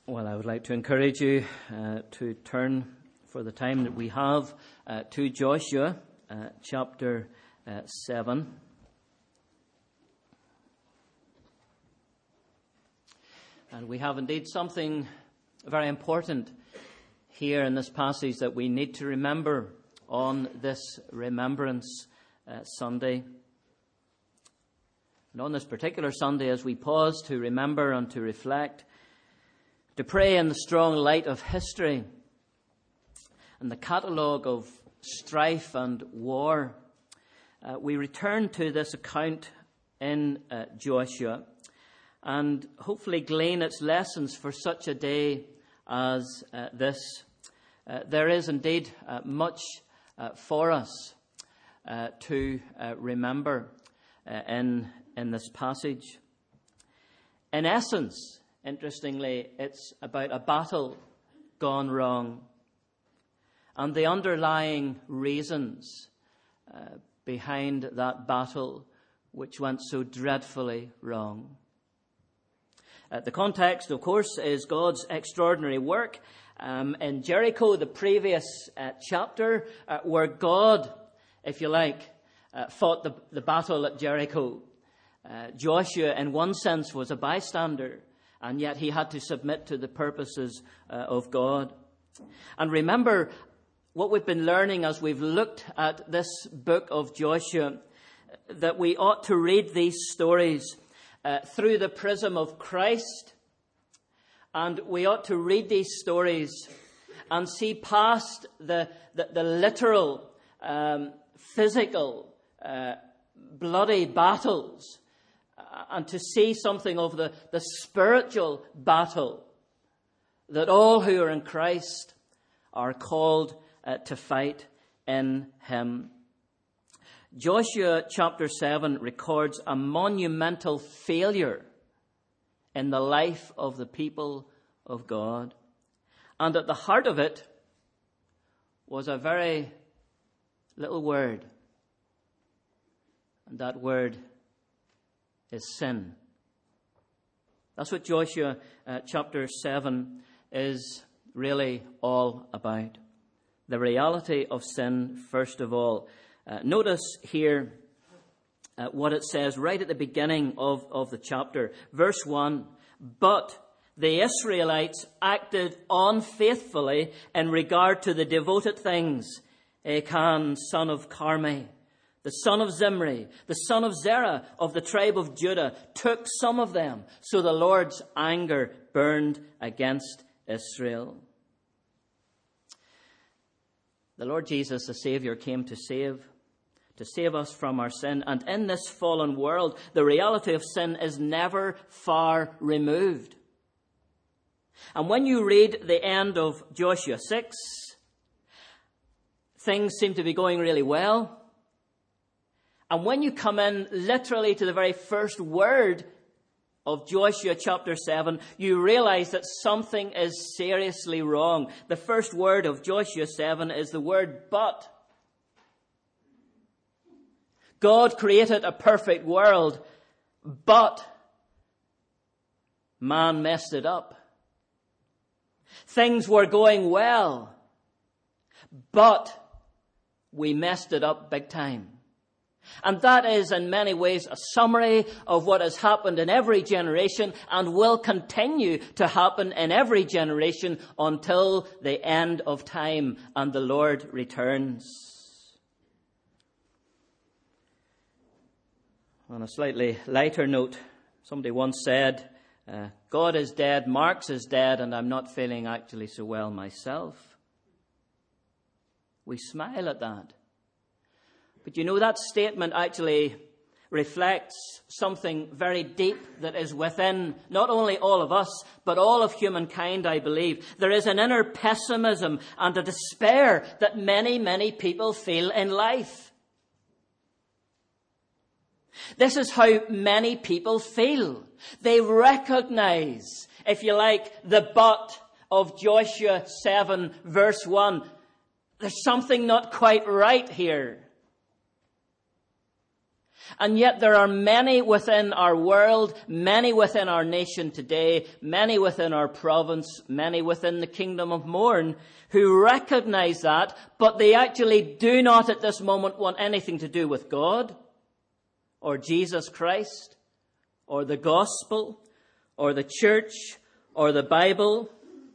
Well, I would like to encourage you to turn for the time that we have to Joshua chapter 7. And we have indeed something very important here in this passage that we need to remember on this Remembrance Sunday. And on this particular Sunday, as we pause to remember and to reflect, to pray in the strong light of history and the catalogue of strife and war, we return to this account in Joshua and hopefully glean its lessons for such a day as this. There is indeed much for us to remember in this passage. In essence, interestingly, it's about a battle gone wrong and the underlying reasons behind that battle which went so dreadfully wrong. The context, of course, is God's extraordinary work in Jericho, the previous chapter, where God, if you like, fought the battle at Jericho. Joshua, in one sense, was a bystander, and yet he had to submit to the purposes of God. And remember what we've been learning as we've looked at this book of Joshua, that we ought to read these stories through the prism of Christ. And we ought to read these stories and see past the literal, physical, bloody battles, and to see something of the spiritual battle that all who are in Christ are called to fight in him. Joshua chapter 7 records a monumental failure in the life of the people of God. And at the heart of it was a very little word. And that word is sin. That's what Joshua chapter 7 is really all about. The reality of sin, first of all. Notice here what it says right at the beginning of the chapter. Verse 1, but the Israelites acted unfaithfully in regard to the devoted things. Achan, son of Carmi, the son of Zimri, the son of Zerah of the tribe of Judah, took some of them. So the Lord's anger burned against Israel. The Lord Jesus, the Savior, came to save us from our sin. And in this fallen world, the reality of sin is never far removed. And when you read the end of Joshua 6, things seem to be going really well. And when you come in literally to the very first word of Joshua chapter 7, you realize that something is seriously wrong. The first word of Joshua 7 is the word but. God created a perfect world, but man messed it up. Things were going well, but we messed it up big time. And that is in many ways a summary of what has happened in every generation and will continue to happen in every generation until the end of time and the Lord returns. On a slightly lighter note, somebody once said, God is dead, Marx is dead, and I'm not feeling actually so well myself. We smile at that. But you know, that statement actually reflects something very deep that is within not only all of us, but all of humankind, I believe. There is an inner pessimism and a despair that many, many people feel in life. This is how many people feel. They recognize, if you like, the but of Joshua 7 verse 1. There's something not quite right here. And yet there are many within our world, many within our nation today, many within our province, many within the kingdom of Mourne who recognize that, but they actually do not at this moment want anything to do with God or Jesus Christ or the gospel or the church or the Bible.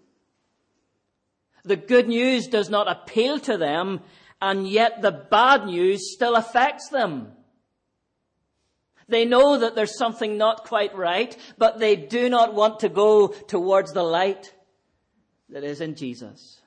The good news does not appeal to them, and yet the bad news still affects them. They know that there's something not quite right, but they do not want to go towards the light that is in Jesus.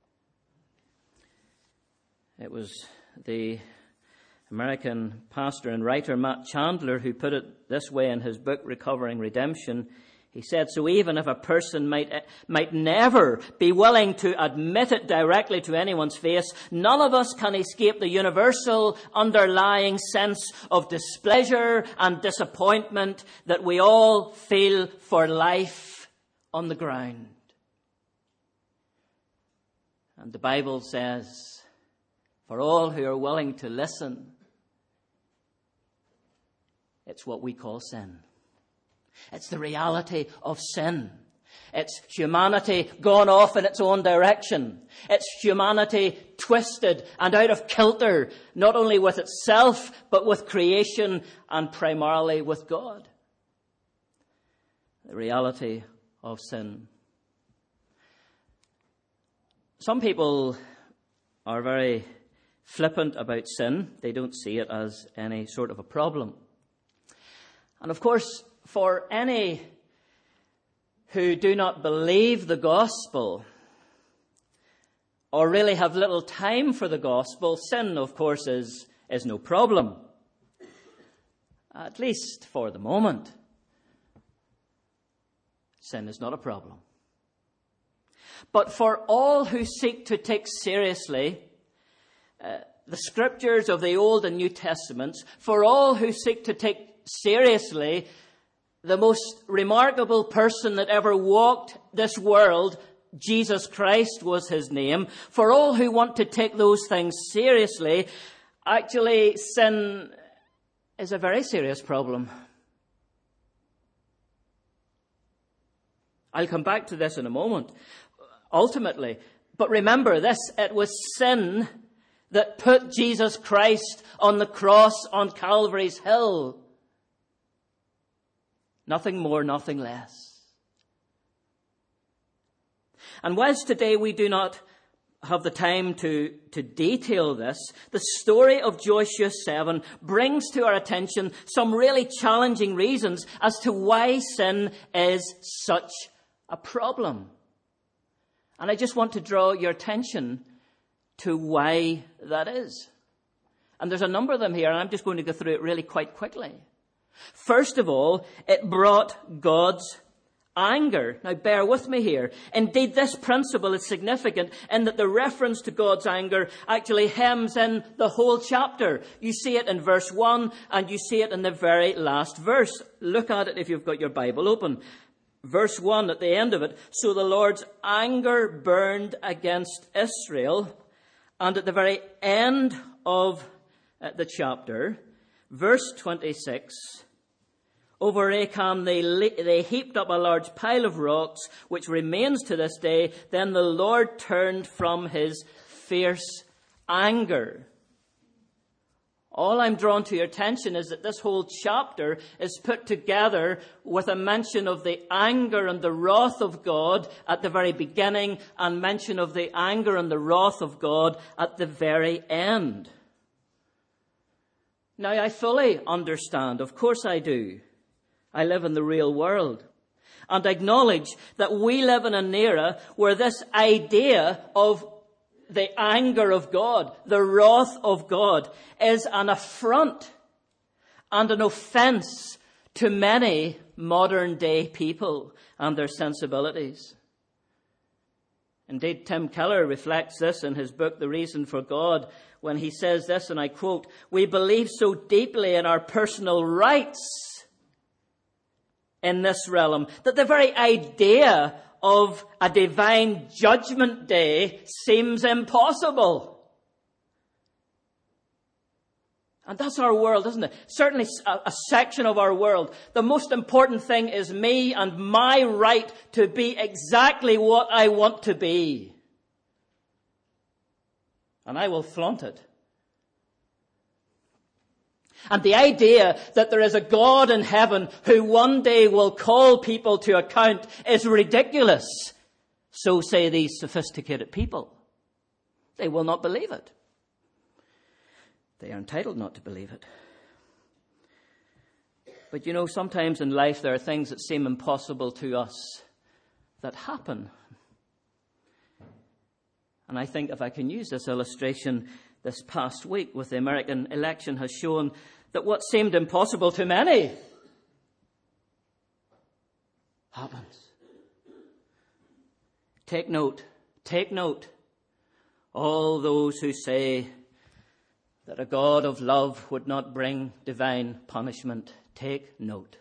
It was the American pastor and writer Matt Chandler who put it this way in his book, Recovering Redemption. He said, so even if a person might never be willing to admit it directly to anyone's face, none of us can escape the universal underlying sense of displeasure and disappointment that we all feel for life on the ground. And the Bible says, for all who are willing to listen, it's what we call sin. It's the reality of sin. It's humanity gone off in its own direction. It's humanity twisted and out of kilter, not only with itself, but with creation and primarily with God. The reality of sin. Some people are very flippant about sin. They don't see it as any sort of a problem. And of course, for any who do not believe the gospel or really have little time for the gospel, sin, of course, is no problem. At least for the moment. Sin is not a problem. But for all who seek to take seriously the scriptures of the Old and New Testaments, for all who seek to take seriously the most remarkable person that ever walked this world, Jesus Christ was his name. For all who want to take those things seriously, actually sin is a very serious problem. I'll come back to this in a moment, ultimately. But remember this, it was sin that put Jesus Christ on the cross on Calvary's hill. Nothing more, nothing less. And whilst today we do not have the time to detail this, the story of Joshua 7 brings to our attention some really challenging reasons as to why sin is such a problem. And I just want to draw your attention to why that is. And there's a number of them here, and I'm just going to go through it really quite quickly. First of all, it brought God's anger. Now bear with me here. Indeed, this principle is significant in that the reference to God's anger actually hems in the whole chapter. You see it in verse 1 and you see it in the very last verse. Look at it if you've got your Bible open. Verse 1 at the end of it. So the Lord's anger burned against Israel. And at the very end of the chapter, verse 26, over Achan they heaped up a large pile of rocks, which remains to this day. Then the Lord turned from his fierce anger. All I'm drawn to your attention is that this whole chapter is put together with a mention of the anger and the wrath of God at the very beginning and mention of the anger and the wrath of God at the very end. Now, I fully understand. Of course I do. I live in the real world. And acknowledge that we live in an era where this idea of the anger of God, the wrath of God, is an affront and an offense to many modern day people and their sensibilities. Indeed, Tim Keller reflects this in his book, The Reason for God, when he says this, and I quote, "We believe so deeply in our personal rights in this realm that the very idea of a divine judgment day seems impossible." And that's our world, isn't it? Certainly a section of our world. The most important thing is me and my right to be exactly what I want to be. And I will flaunt it. And the idea that there is a God in heaven who one day will call people to account is ridiculous. So say these sophisticated people. They will not believe it. They are entitled not to believe it. But sometimes in life there are things that seem impossible to us that happen. And I think if I can use this illustration, this past week with the American election has shown that what seemed impossible to many happens. Take note, all those who say that a God of love would not bring divine punishment. Take note.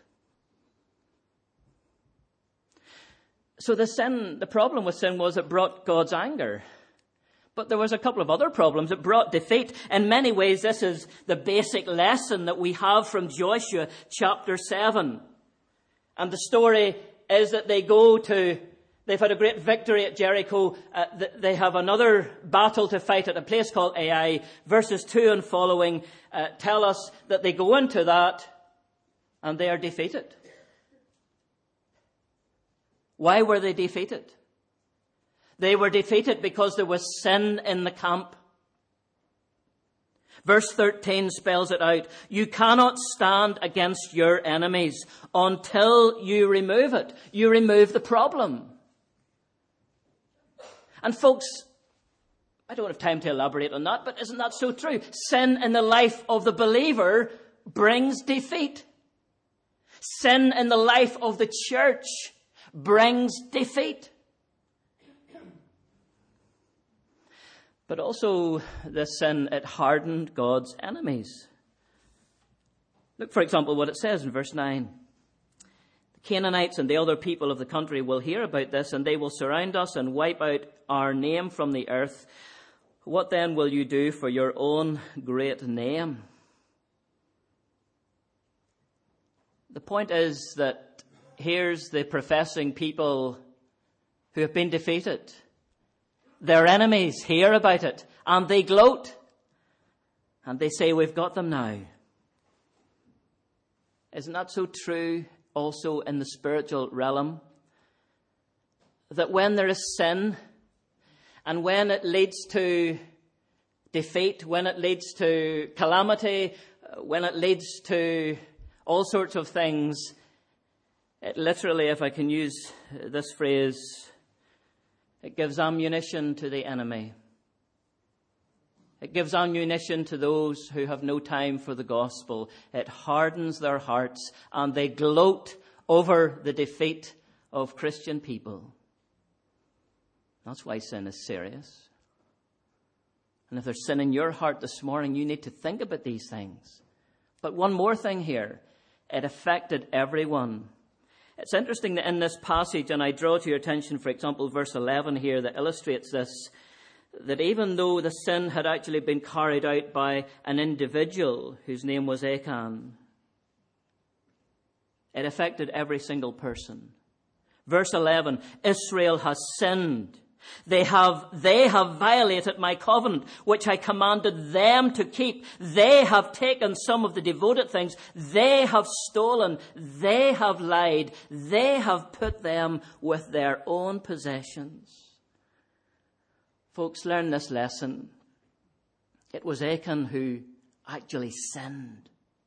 So the problem with sin was it brought God's anger. But there was a couple of other problems. It brought defeat. In many ways, this is the basic lesson that we have from Joshua chapter 7. And the story is that they've had a great victory at Jericho. They have another battle to fight at a place called Ai. Verses 2 and following tell us that they go into that and they are defeated. Why were they defeated? They were defeated because there was sin in the camp. Verse 13 spells it out. You cannot stand against your enemies until you remove it. You remove the problem. And folks, I don't have time to elaborate on that, but isn't that so true? Sin in the life of the believer brings defeat. Sin in the life of the church brings defeat. But also, this sin, it hardened God's enemies. Look, for example, what it says in verse 9. The Canaanites and the other people of the country will hear about this, and they will surround us and wipe out our name from the earth. What then will you do for your own great name? The point is that here's the professing people who have been defeated. Their enemies hear about it and they gloat. And they say, we've got them now. Isn't that so true also in the spiritual realm? That when there is sin and when it leads to defeat, when it leads to calamity, when it leads to all sorts of things, it literally, if I can use this phrase, it gives ammunition to the enemy. It gives ammunition to those who have no time for the gospel. It hardens their hearts and they gloat over the defeat of Christian people. That's why sin is serious. And if there's sin in your heart this morning, you need to think about these things. But one more thing here. It affected everyone. It's interesting that in this passage, and I draw to your attention, for example, verse 11 here that illustrates this, that even though the sin had actually been carried out by an individual whose name was Achan, it affected every single person. Verse 11, Israel has sinned. They have violated my covenant, which I commanded them to keep. They have taken some of the devoted things. They have stolen. They have lied. They have put them with their own possessions. Folks, learn this lesson. It was Achan who actually sinned.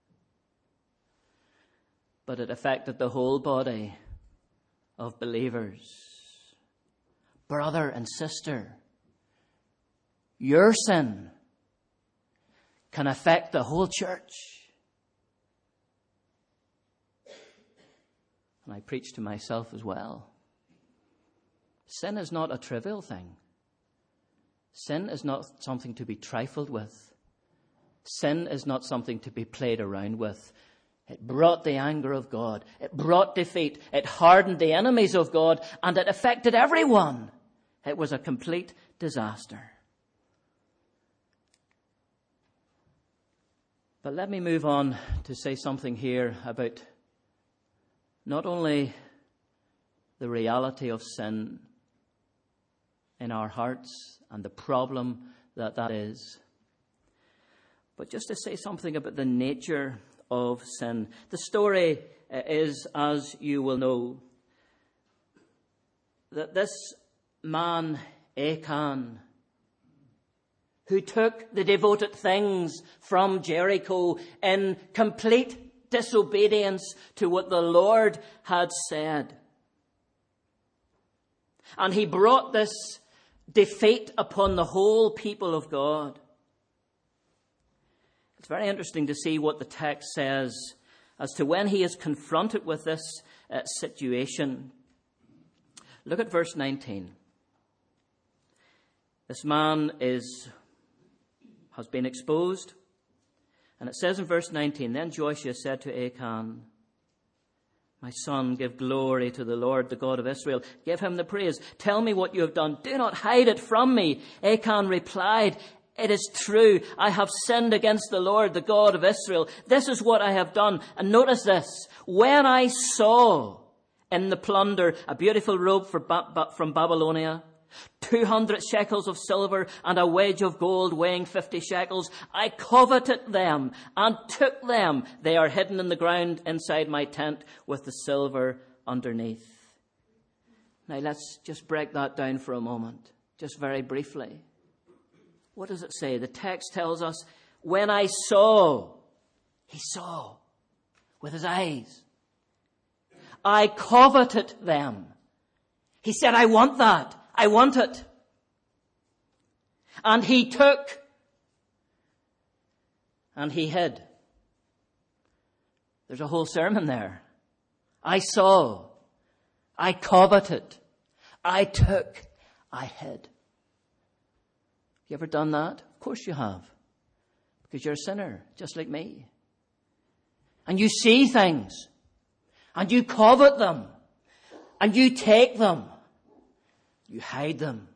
But it affected the whole body of believers. Brother and sister, your sin can affect the whole church. And I preach to myself as well. Sin is not a trivial thing. Sin is not something to be trifled with. Sin is not something to be played around with. It brought the anger of God. It brought defeat. It hardened the enemies of God, and it affected everyone. It was a complete disaster. But let me move on to say something here about not only the reality of sin in our hearts and the problem that is, but just to say something about the nature of sin. The story is, as you will know, that this man, Achan, who took the devoted things from Jericho in complete disobedience to what the Lord had said. And he brought this defeat upon the whole people of God. It's very interesting to see what the text says as to when he is confronted with this situation. Look at verse 19. This man has been exposed. And it says in verse 19, Then Joshua said to Achan, My son, give glory to the Lord, the God of Israel. Give him the praise. Tell me what you have done. Do not hide it from me. Achan replied, It is true. I have sinned against the Lord, the God of Israel. This is what I have done. And notice this. When I saw in the plunder a beautiful robe from Babylonia, 200 shekels of silver and a wedge of gold weighing 50 shekels, I coveted them and took them. They are hidden in the ground inside my tent with the silver underneath. Now let's just break that down for a moment, just very briefly. What does it say? The text tells us, when I saw, he saw with his eyes. I coveted them. He said, I want that. I want it. And he took and he hid. There's a whole sermon there. I saw. I coveted. I took. I hid. You ever done that? Of course you have. Because you're a sinner, just like me. And you see things. And you covet them. And you take them. You hide them.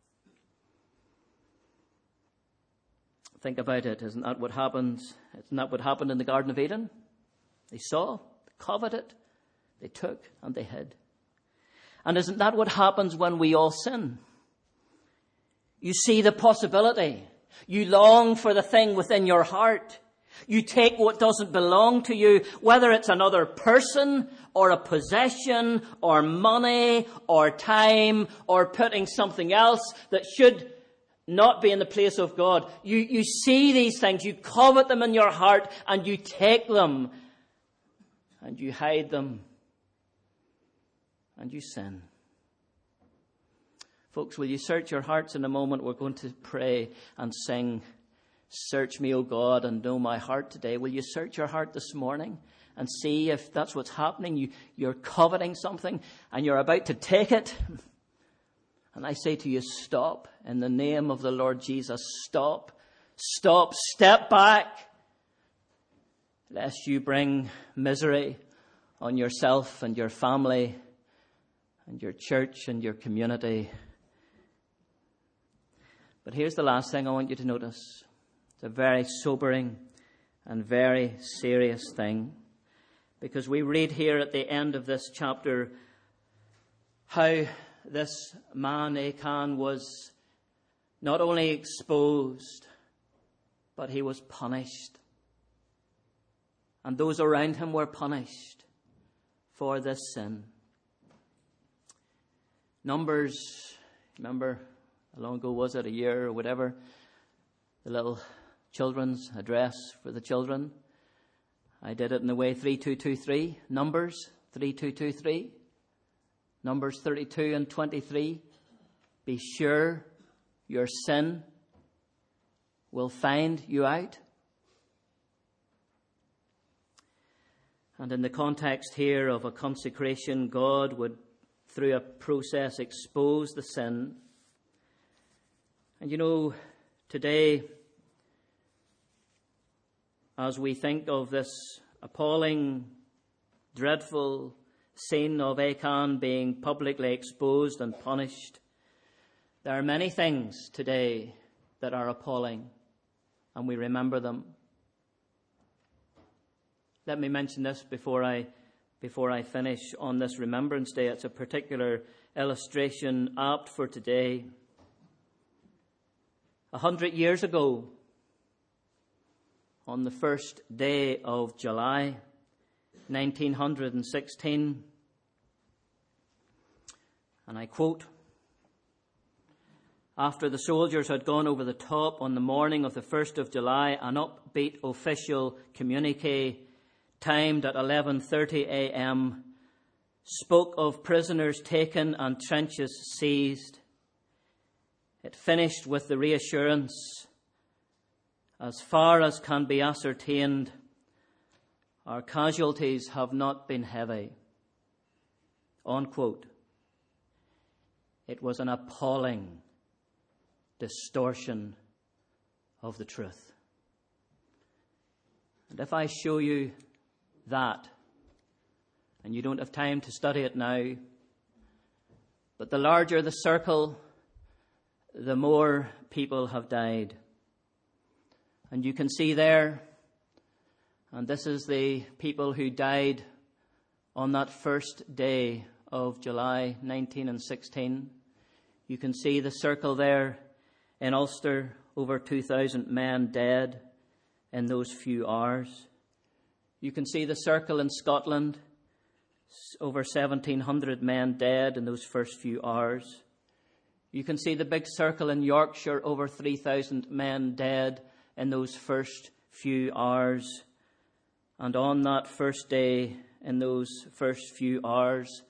Think about it. Isn't that what happens? Isn't that what happened in the Garden of Eden? They saw, they coveted, they took, and they hid. And isn't that what happens when we all sin? You see the possibility. You long for the thing within your heart. You take what doesn't belong to you, whether it's another person or a possession or money or time or putting something else that should not be in the place of God. You see these things, you covet them in your heart and you take them and you hide them and you sin. Folks, will you search your hearts in a moment? We're going to pray and sing, Search me, O God, and know my heart today. Will you search your heart this morning and see if that's what's happening? You're coveting something and you're about to take it. And I say to you, stop. In the name of the Lord Jesus, stop. Stop. Step back. Lest you bring misery on yourself and your family and your church and your community. But here's the last thing I want you to notice. It's a very sobering and very serious thing. Because we read here at the end of this chapter how this man Achan was not only exposed, but he was punished. And those around him were punished for this sin. Numbers, remember, how long ago was it, a year or whatever, the little children's address for the children. I did it in the way 3223, Numbers 3223, Numbers 32 and 23. Be sure your sin will find you out. And in the context here of a consecration, God would, through a process, expose the sin. And you know, today, as we think of this appalling, dreadful scene of Achan being publicly exposed and punished, there are many things today that are appalling, and we remember them. let me mention this before I finish on this Remembrance Day. It's a particular illustration apt for today. 100 years ago, on the first day of July, 1916, and I quote, "After the soldiers had gone over the top on the morning of the 1st of July, an upbeat official communique timed at 11:30 a.m. spoke of prisoners taken and trenches seized. It finished with the reassurance, as far as can be ascertained, our casualties have not been heavy." Unquote. It was an appalling distortion of the truth. And if I show you that, and you don't have time to study it now, but the larger the circle, the more people have died. And you can see there, and this is the people who died on that first day of July 1916. You can see the circle there in Ulster, over 2,000 men dead in those few hours. You can see the circle in Scotland, over 1,700 men dead in those first few hours. You can see the big circle in Yorkshire, over 3,000 men dead in those first few hours. And on that first day, in those first few hours,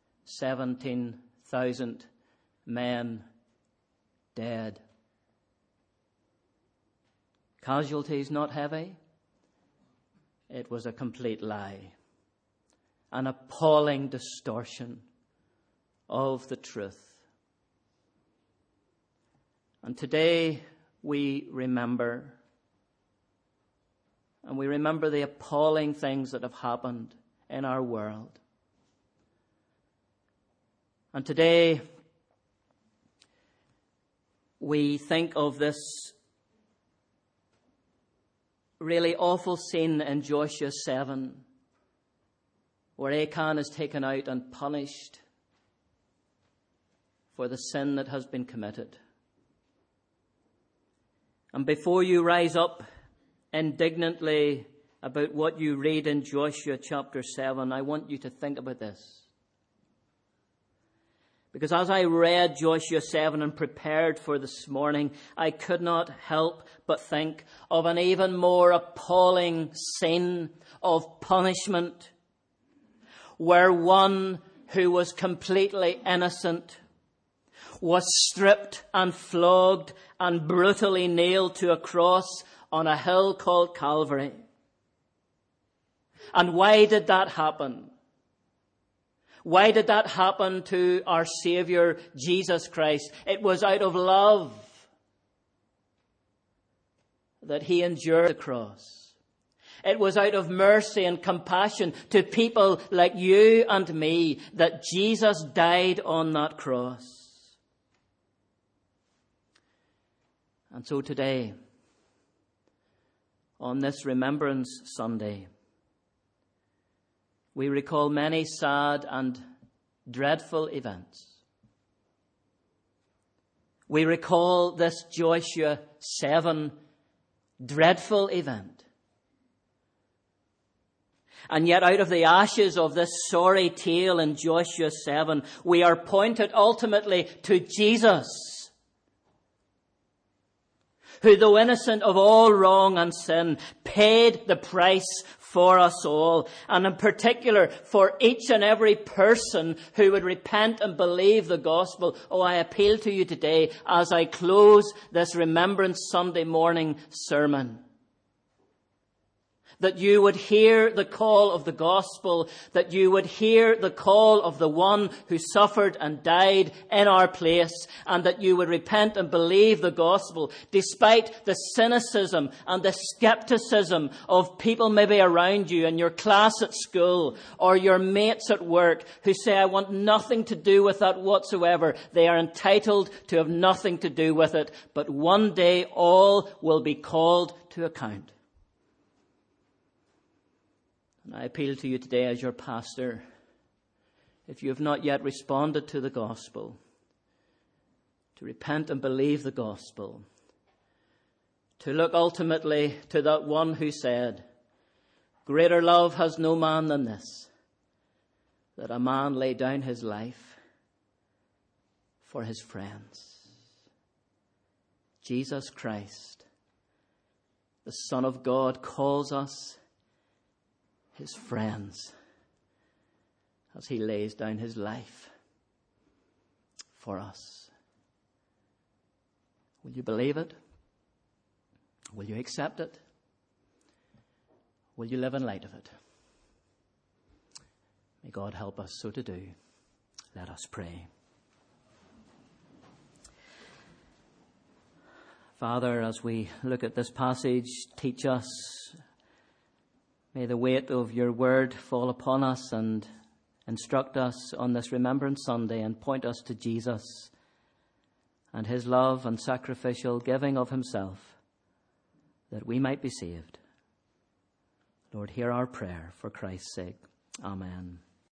17,000 men dead. Casualties not heavy? It was a complete lie. An appalling distortion of the truth. And today we remember. And we remember the appalling things that have happened in our world. And today we think of this really awful scene in Joshua 7, where Achan is taken out and punished for the sin that has been committed. And before you rise up indignantly about what you read in Joshua chapter 7, I want you to think about this. Because as I read Joshua 7 and prepared for this morning, I could not help but think of an even more appalling scene of punishment, where one who was completely innocent was stripped and flogged and brutally nailed to a cross on a hill called Calvary. And why did that happen? Why did that happen to our Savior, Jesus Christ? It was out of love that he endured the cross. It was out of mercy and compassion to people like you and me that Jesus died on that cross. And so today, on this Remembrance Sunday, we recall many sad and dreadful events. We recall this Joshua 7 dreadful event. And yet out of the ashes of this sorry tale in Joshua 7, we are pointed ultimately to Jesus, who, though innocent of all wrong and sin, paid the price for us all, and in particular for each and every person who would repent and believe the gospel. Oh, I appeal to you today as I close this Remembrance Sunday morning sermon, that you would hear the call of the gospel, that you would hear the call of the one who suffered and died in our place, and that you would repent and believe the gospel, despite the cynicism and the skepticism of people maybe around you in your class at school or your mates at work who say, I want nothing to do with that whatsoever. They are entitled to have nothing to do with it, but one day all will be called to account. And I appeal to you today as your pastor, if you have not yet responded to the gospel, to repent and believe the gospel, to look ultimately to that one who said, "Greater love has no man than this, that a man lay down his life for his friends." Jesus Christ, the Son of God, calls us his friends as he lays down his life for us. Will you believe it? Will you accept it? Will you live in light of it? May God help us so to do. Let us pray. Father, as we look at this passage, teach us. May the weight of your word fall upon us and instruct us on this Remembrance Sunday and point us to Jesus and his love and sacrificial giving of himself, that we might be saved. Lord, hear our prayer for Christ's sake. Amen.